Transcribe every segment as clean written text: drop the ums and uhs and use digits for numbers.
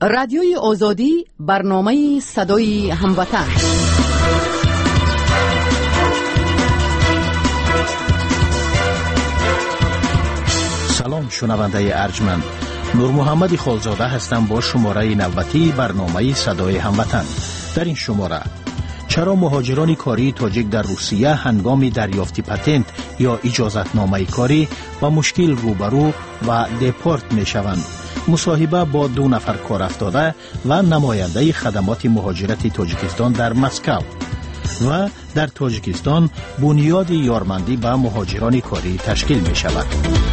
رادیوی آزادی برنامه صدای هموطن. سلام شنونده ارجمند، نور محمد خالزاده هستم با شماره نوبتی برنامه صدای هموطن. در این شماره چرا مهاجران کاری تاجیک در روسیه هنگام دریافت پتنت یا اجازتنامه کاری با مشکل روبرو و دپورت می شوند؟ مصاحبه با 2 نفر کار افتاده و نماینده خدمات مهاجرت تاجیکستان در مسکو. و در تاجیکستان بنیاد یارمندی به مهاجران کاری تشکیل می شود.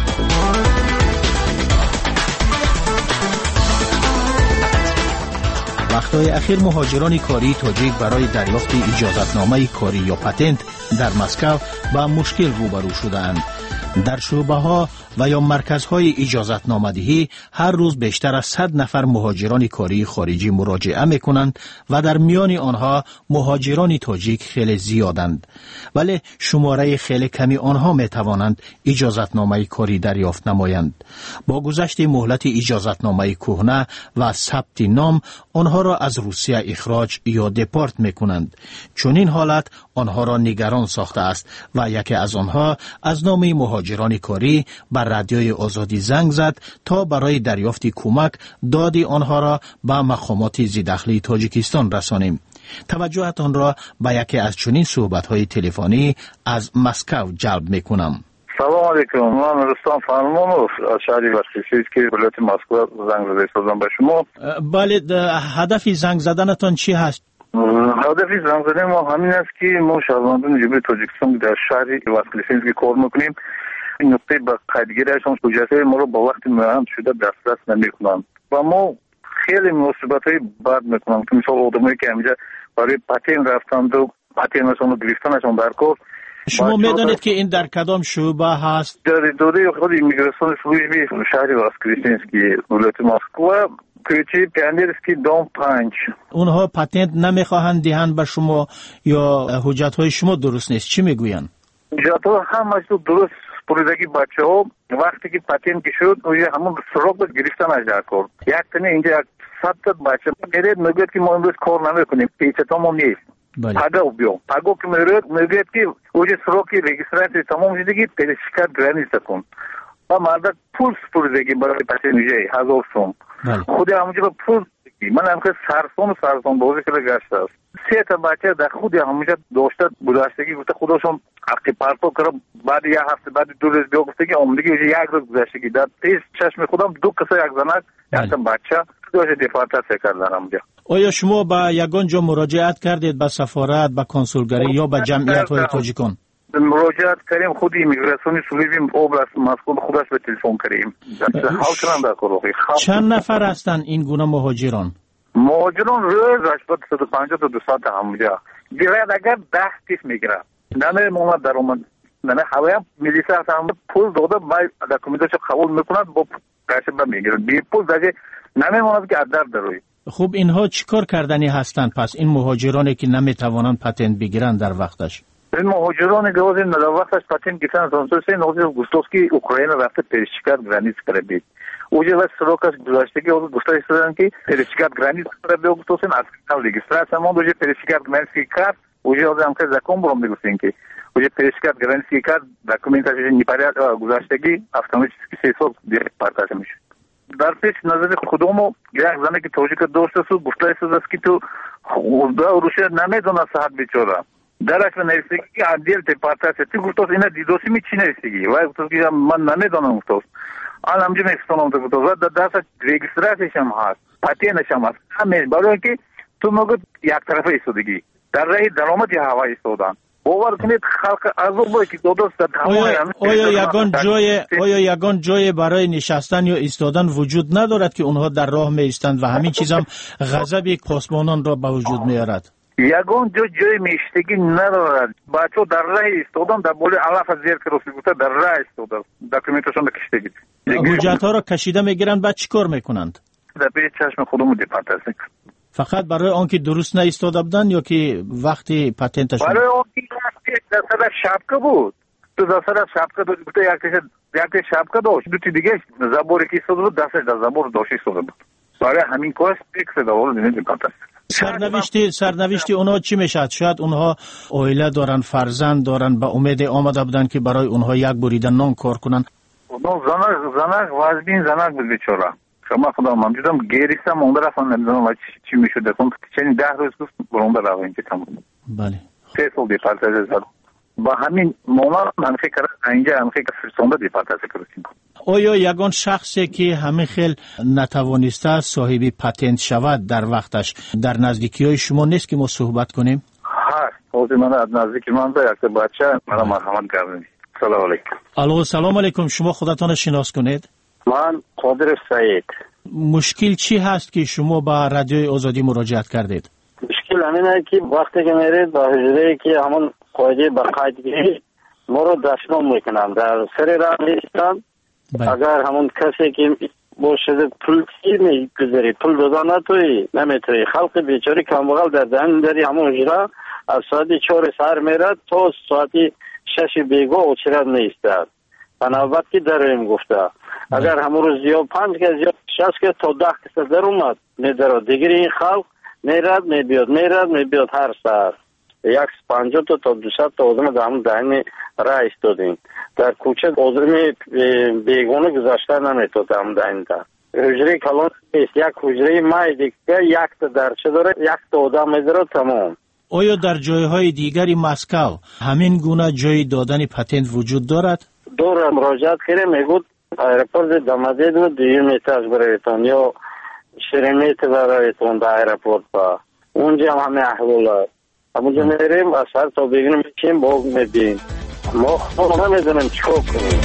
وقتهای اخیر مهاجران کاری تاجیک برای دریافت اجازتنامه کاری یا پتنت در مسکو با مشکل روبرو شدند. در شعبه ها و یا مرکزهای اجازتنامه دهی هر روز بیشتر از 100 نفر مهاجران کاری خارجی مراجعه میکنند و در میان آنها مهاجران تاجیک خیلی زیادند، ولی شماره خیلی کمی آنها میتوانند اجازتنامه کاری دریافت نمایند. با گذشت مهلت اجازتنامه کهنه و ثبت نام آنها را از روسیه اخراج یا دپورت میکنند. چون این حالت آنها را نگران ساخته است و یکی از آنها از نام مهاجران کاری بر رادیوی آزادی زنگ زد تا برای دریافت کمک داد آنها را به مقامات ذی‌دخلی تاجیکستان رسانیم. توجهتان را به یکی از چنین صحبت‌های تلفنی از مسکو جلب می‌کنم. سلام علیکم، من رستم فرمانوف از شهر وسکیسیز که ولایت مسکو زنگ زدم به شما. بله، هدف زنگ زدنتان چی هست؟ هدف زنگ زدن ما همین است که ما شهروندان جمهوری تاجیکستان در شهر وسکیسیز که کار می‌کنیم این نقطه با قیدگیرشان حجت‌های ما رو با وقت معین شده دسترس نمی‌کنند و ما خیلی مصیبت‌های بد می‌کنند که مثلا آدمایی که همینجا برای پتن رفتند و پتنشون رو گرفتنشون در کار. شما می‌دانید که این در کدام شعبه هست؟ در اداره خود ایمیگراسیون سلوژی شهر واسکریسینسکی ولایت مسکو کوچه پیانیرسکی دام 5. اونها پتنت نمی‌خواهند دهند به شما یا حجت‌های شما درست نیست؟ چی می‌گویند؟ حجت‌ها همش درست پروژه بچه ها وقتی که پتن که شد همون سراغ گرفتن در کار. یک تنه اینجا 100 بچه میره میگه که ما امروز کار نمیکنیم، پیچه تمام نیست. پاگو بیو پاگو که میگه که اوج سراغ رجیستراسی تمام شدگی تشکیل گرانی سکون و مرد پول پروژه برای پتن میشه 1000 سوم. خود همونجا پول من هم که سرسون بازی کرده گشته است. 3 تا بچه در خود همونجا داشته گذشتگی گفته خودشون حقی پرتو کرده بعد یه هفته بعد 2 روز بیا گفته که آمدگی یک روز گذشتگی در پیش چشم خودم 2 کسا یک زنک یک تا بچه داشته دفارتاسی کردن همونجا. آیا شما به یگان جا مراجعت کردید، به سفارت، به کنسولگری یا به جمعیت های تاجیکان؟ مراجعت کردیم، خود ایمیگراسیون سلوژی اوبلاست مسکو خودش به تلفن کردیم. چند نفر هستند این گونه مهاجران؟ مهاجران روز 150 تا 200 همونجا. دیگه اگر 10 کیس میگیره. نه محمد در اومد. نه هوایم میلیسه هم پول داده با دکومنتاشو قبول میکنند با پیسه به میگیرن. بی پول دیگه نمیموند که ادر دروی. خب اینها چیکار کردنی هستند پس این مهاجرانی که نمیتوانند پتنت بگیرن در وقتش؟ این مهاجران که واسه در وقتش پتنت گرفتن تونسته نوزی گوستوفسکی اوکراین رفته پیشکار گرانیت کرده. اوجه واسه سروکاش گذاشته او گفته استادن که پیشکار گرانیت کرده او گفتن از کانال رجیستراسی ما دوجه پیشکار گرانیت کرد. اوجه آدم که زکام برام میگفتن که اوجه پیشکار گرانیت کرد دکومنتاش نیپاریات گذاشتگی автоматически سیسو دیپارتاژ میشه. در پیش نظر خودمو یک زنی که توجیک داشته سو گفته است که تو روسیه نمیدونه صحت بیچاره درش نمیشه که عادل دیپارتاژ تو گفته اینا دیدوسی می چی نمیشه و گفته که من نمیدونم گفته آن همجوری میستونم تو گفته دست رجیستراسی هم هست پتنش هم هست همه برای که تو مگه یک طرفه ایستادگی در راه درآمد هوا ایستادن باور کنید خلق عذاب که دو دوست آیا یگان جای برای نشستن یا ایستادن وجود ندارد که اونها در راه می ایستند و همین چیز هم غضب پاسبانان را به وجود میارد؟ یگان جای میشتگی ندارد. بچه در راه ایستادن در بولی علاف زیر کروسی گفته در راه ایستادن دکومنتشون کشیدگی حجت ها را کشیده میگیرند بعد چیکار میکنند؟ در پیش چشم خودمون دیپارتاژ فقط برای آنکه درست نایستاده بودن یا که وقتی پتنتش برای آنکه دست شبکه بود تو دست شبکه بود یک شبکه داشت دو دیگه زبوری که ایستاده بود دستش در زبور داشت ایستاده بود برای همین کار فکر داور نمی‌کنه. سرنوشتی اونها چی میشد؟ شاید اونها عائله دارن، فرزند دارن، به امید آمده بودن که برای اونها یک بریده نان کار کنن. اونها زنک وزبین زنک بود بیچاره. شما خدا من دیدم گریستم مونده رفتم نمیدونم چی میشد. چنین 10 روز گفت برونده راه اینجا تمام. بله. 3 سال دیپارتاژ زد. با همین مولا من فکر اینجا هم فکر فرستونده دیپارتاژ کردیم. آیا یگان شخصی که همین خیل نتوانسته صاحب پتنت شود در وقتش در نزدیکی‌های شما نیست که ما صحبت کنیم؟ هست. خود من از نزدیک من تا یک بچه مرا مرحمت کردن. سلام علیکم. الو سلام علیکم. شما خودتان شناس کنید؟ من قادر سعید. مشکل چی هست که شما با رادیوی آزادی مراجعت کردید؟ مشکل همینه که وقتی که میرید با حجره که همون قاعده به قاعدگی ما رو دشنام میکنن در سر راه نیستن. اگر همون کسی که باشده پول چی میگذاری پول دادن نتوی نمیتوی خلق بیچاری کمبغل در دهن داری همون حجره از ساعت 4 سر میرد تا ساعت 6 بیگا اوچرد نیستد بنابرای که دریم گفته اگر همون روز یا 5 کس یا 6 کس تا 10 کس در اومد میدارد دیگر این خلق میرد میبیاد هر سر 150 تا 200 تا آدم در همون دهن راه ایستادیم در کوچه آدم بیگانه گذاشته نمیتود همون دهن در حجره کلان نیست یک حجره مای دیگه یک تا درچه داره یک تا آدم میداره تمام. آیا در جایهای دیگری مسکو همین گونه جای دادن پتنت وجود دارد؟ داره مراجعت کرده میگود ایرپورت دامده دو میتاز برایتون یا شرمیت برایتون در ایرپورت با اونجا هم همه احوال هست همونجا میریم از سر تا بگیریم میکنیم باگ میبینیم ما خود نمیدونیم چکو کنیم.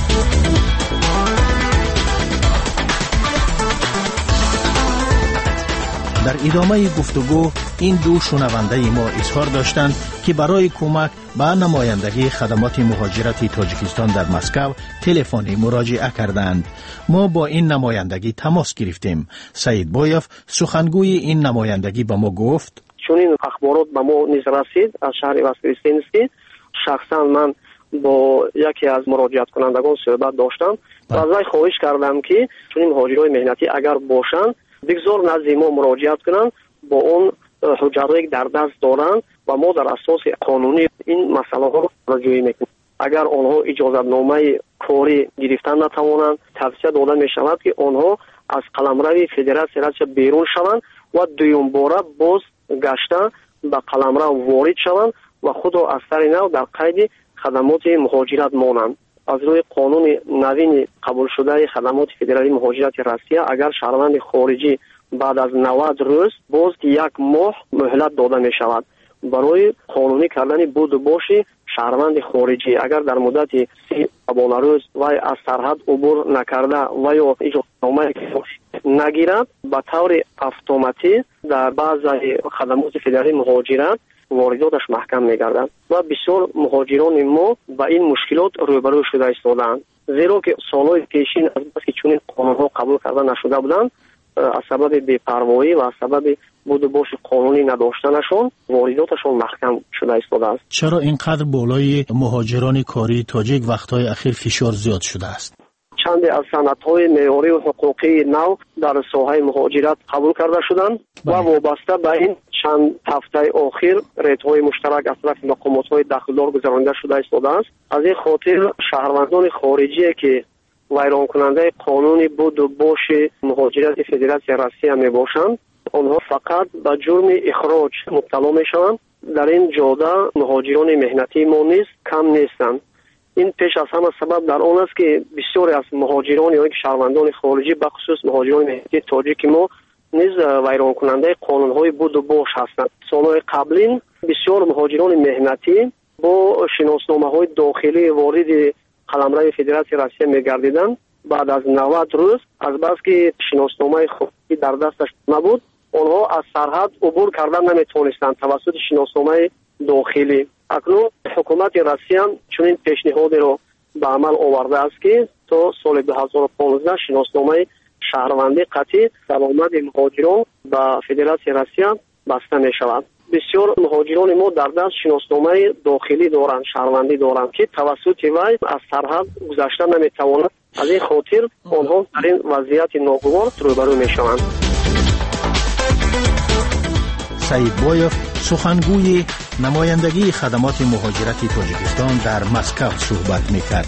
در ادامه گفتگو این دو شنونده ما اظهار داشتند که برای کمک به نمایندگی خدمات مهاجرت تاجیکستان در مسکو تلفنی مراجعه کردند. ما با این نمایندگی تماس گرفتیم. سعید بایف سخنگوی این نمایندگی به ما گفت چون این اخبارات به ما نیز رسید از شهر واسکریستینسکی شخصا من با یکی از مراجعت کنندگان صحبت داشتم و از وی خواهش کردم که چون این مهاجرای مهنتی اگر باشند بگذار نزد ما مراجعت کنند با اون حجرایی در دست دارند و ما در اساس قانونی این مسئله ها را جویی میکنیم. اگر آنها اجازت نامه کاری گرفتن نتوانند توصیه داده می شود که آنها از قلمرو فدراسیون بیرون شوند و دوم باره باز گشته به قلمرو وارد شوند و خود را از سر نو در قید خدمات مهاجرت مانند. از روی قانون نوین قبول شده خدمات فدرالی مهاجرت روسیه اگر شهروند خارجی بعد از 90 روز باز یک ماه مهلت داده می شود برای قانونی کردن بود و باشی شهروند خارجی اگر در مدت 30 روز وی از سرحد عبور نکرده و یا اجازه‌نامه نگیرد به طور اتوماتیک در بعضی خدمات فدرالی مهاجرت وارداتش محکم می‌گردد و بسیار مهاجران ما با این مشکلات روبرو شده ایستادند زیرا که سالهای پیشین از بس که چنین قانون‌ها قبول کرده نشده بودند از سبب بی‌پروایی و از سبب بود و باش قانونی نداشتنشون وارداتشون محکم شده ایستاده است. چرا اینقدر بالای مهاجران کاری تاجیک وقت‌های اخیر فشار زیاد شده است؟ چند از سندهای معیاری و حقوقی نو در ساحه مهاجرت قبول کرده شدند و وابسته به این چند هفته اخیر ریت‌های مشترک از طرف مقامات‌های داخلدار گذرانده شده است. از این خاطر شهروندان خارجی که ویران کننده قانون بود و باش مهاجرت فدراسیون روسیه میباشند آنها فقط به جرم اخراج مبتلا میشوند. در این جاده مهاجران مهنتی ما نیز کم نیستند. این پیش از همه سبب در آن است که بسیاری از مهاجران یا شهروندان خارجی به خصوص مهاجران مهنتی تاجیک ما نیز ویران کننده قانون‌های بود و باش هستند. سالهای قبلین بسیار مهاجران مهنتی با شناسنامه‌های داخلی وارد قلمرو فدراسیون روسیه می‌گردیدند. بعد از 90 روز از بس که شناسنامه خودی در دستش نبود آنها از سرحد عبور کردن نمیتونستند توسط شناسنامه داخلی. اکنون حکومت روسیه چنین پیشنهادی را به عمل آورده است که تا سال 2015 شناسنامه شهروندی قطعی درآمد مهاجران به فدراسیون روسیه بسته می شود. بسیار مهاجران ما در دست شناسنامه داخلی دارند، شهروندی دارند که توسط وی از سرحد گذشته نمی توانند. از این خاطر آنها در این وضعیت ناگوار روبرو می شوند. سعید بایف سخنگوی نمایندگی خدمات مهاجرت تاجیکستان در مسکو صحبت می‌کرد.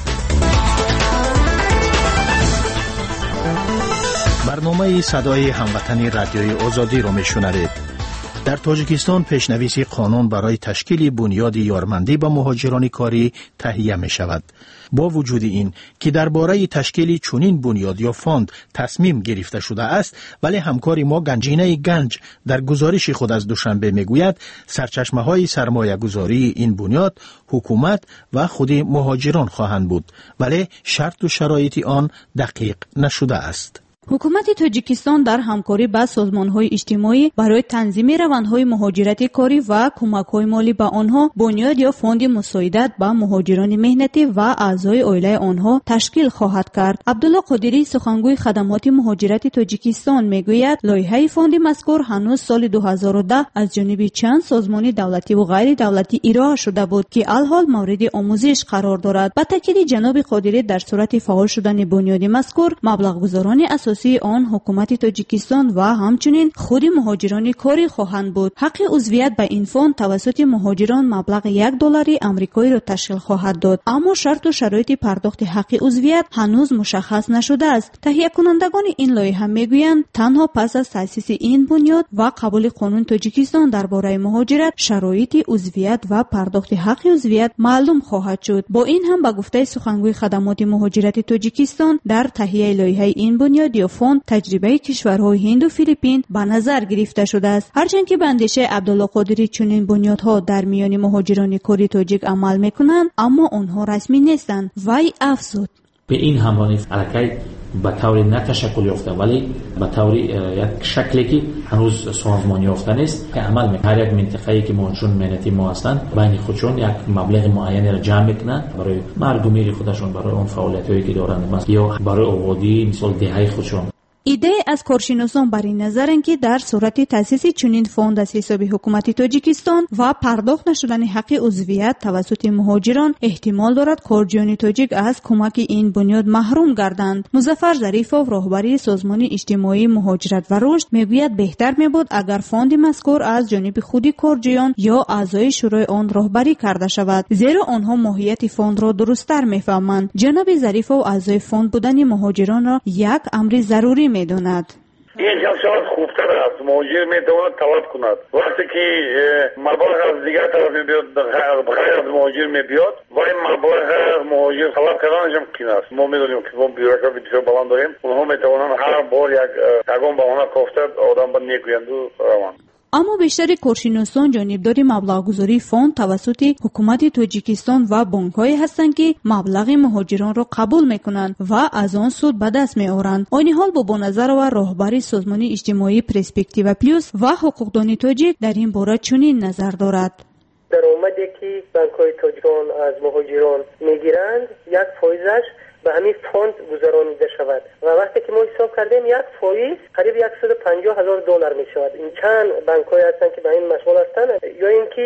برنامه صدای هموطنی رادیوی آزادی را میشنوید. در تاجیکستان پیشنویس قانون برای تشکیل بنیاد یارمندی به مهاجران کاری تهیه می شود. با وجود این که درباره تشکیل چنین بنیاد یا فاند تصمیم گرفته شده است، ولی همکار ما گنجینه گنج در گزارش خود از دوشنبه می گوید سرچشمه های سرمایه گذاری این بنیاد حکومت و خود مهاجران خواهند بود، ولی شرط و شرایط آن دقیق نشده است. حکومت تاجیکستان در همکاری با سازمان‌های اجتماعی برای تنظیم روندهای مهاجرت کاری و کمک‌های مالی به آنها بنیاد یا فوند مساعدت به مهاجران مهنتی و اعضای عائله آنها تشکیل خواهد کرد. عبدالله قادری سخنگوی خدمات مهاجرت تاجیکستان میگوید لایحه فوند مذکور هنوز سال 2010 از جانب چند سازمان دولتی و غیر دولتی ارائه شده بود که الحال مورد آموزش قرار دارد. با تاکید جناب قادری در صورت فعال شدن بنیاد مذکور مبلغ گذاران اساسی آن حکومت تاجیکستان و همچنین خود مهاجران کاری خواهند بود. حق عضویت به این فوند توسط مهاجران مبلغ $1 آمریکایی را تشکیل خواهد داد، اما شرط و شرایط پرداخت حق عضویت هنوز مشخص نشده است. تهیه کنندگان این لایحه میگویند تنها پس از تأسیس این بنیاد و قبول قانون تاجیکستان درباره مهاجرت شرایط عضویت و پرداخت حق عضویت معلوم خواهد شد. با این هم به گفته سخنگوی خدمات مهاجرت تاجیکستان در تهیه لایحه این بنیاد یا فوند تجربه کشورهای هند و فیلیپین به نظر گرفته شده است. هرچند که به اندیشه عبدالله قادری چنین بنیادها در میان مهاجران کاری تاجیک عمل میکنند، اما آنها رسمی نیستند. وی افزود به این همانی حرکت به طور نه تشکل یافته ولی به طور یک شکلی که هنوز سازمانی یافته نیست که عمل میکنه. هر یک منطقه‌ای که مهاجران مهنتی ما هستند بین خودشون یک مبلغ معینی را جمع میکنن برای مردمی خودشون، برای اون فعالیتایی که دارند یا برای آبادی مثلا دهه خودشون. ایده از کارشناسان بر این نظرند که در صورت تأسیس چنین فوند از حساب حکومت تاجیکستان و پرداخت نشدن حق عضویت توسط مهاجران احتمال دارد کارجویان تاجیک از کمک این بنیاد محروم گردند. مظفر ظریفov راهبری سازمان اجتماعی مهاجرت و رشد میگوید بهتر میبود اگر فوند مذکور از جانب خود کارجویان یا اعضای شورای آن راهبری کرده شود، زیرا آنها ماهیت فوند را درست‌تر میفهمند. جناب ظریفov اعضای فوند بودن مهاجران را یک امر ضروری میداند. این جلسات خوبتر است. مهاجر میتواند طلب کند. وقتی که مبلغ از دیگر طرف میبیاد بخیر از مهاجر میبیاد و این مبلغ مهاجر طلب کردنش هم کین است. ما میدونیم که ما بیوروکراسی بسیار بلند داریم. اونها میتوانند هر بار یکم به آنها گفته آدم به نیکویند و روان. اما بیشتر کارشناسان جانبدار مبلغ گذاری فوند توسط حکومت تاجیکستان و بانک‌های هستند که مبلغ مهاجران را قبول میکنند و از آن سود به دست میآورند. این حال با نظر و راهبری سازمان اجتماعی پرسپکتیو پلوس و حقوقدان تاجیک در این باره چنین نظر دارد. درآمدی که بانک‌های تاجیکستان از مهاجران میگیرند یک فایزش به همین فوند گذرانیده شود و وقتی که ما حساب کردیم یک فایز قریب $150,000 می شود. این چند بانک‌های هستند که به این مشغول هستند یا اینکه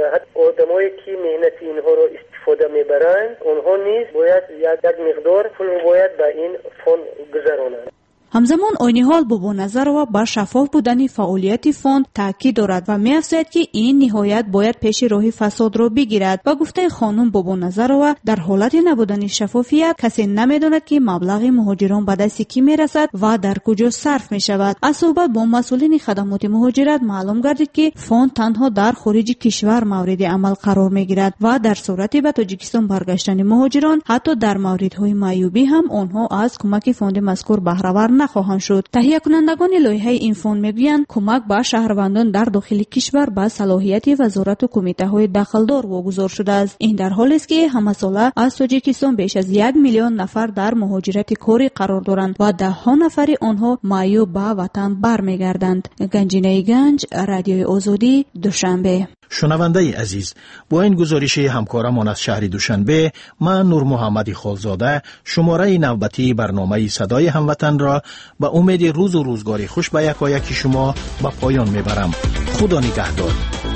آدمایی که مهنت اینها رو استفاده میبرند اونها نیز باید یک مقدار پول باید به این فوند گذرانند. همزمان عین حال با نظر و بر شفاف بودن فعالیت فوند تاکید دارد و می‌افزاید که این نهایت باید پیش راه فساد را بگیرد. و گفته خانم با نظر و در حالت نبودن شفافیت کسی نمی‌داند که مبلغ مهاجران به دست کی میرسد و در کجا صرف می‌شود. از صحبت با مسئولین خدمات مهاجرت معلوم گردید که فوند تنها در خارج کشور مورد عمل قرار می‌گیرد و در صورت به تاجیکستان برگشتن مهاجران حتی در موردهای معیوبی هم آنها از کمک فوند مذکور بهره‌ور نخواهند شد. تهیه کنندگان لایحه این فوند میگویند کمک به شهروندان در داخل کشور به صلاحیت وزارت و کمیته‌های دخلدار واگذار شده است. این در حالی است که همه ساله از تاجیکستان بیش از 1 میلیون نفر در مهاجرت کاری قرار دارند و ده‌ها نفر آنها معیوب به وطن برمیگردند. گنجینه گنج، رادیوی آزادی، دوشنبه. شنونده عزیز، با این گزارش همکارمان از شهر دوشنبه، من نور محمدی خالزاده شماره نوبتی برنامه صدای هموطن را به امید روز و روزگاری خوش به یکایک شما به پایان میبرم. خدا نگهدار.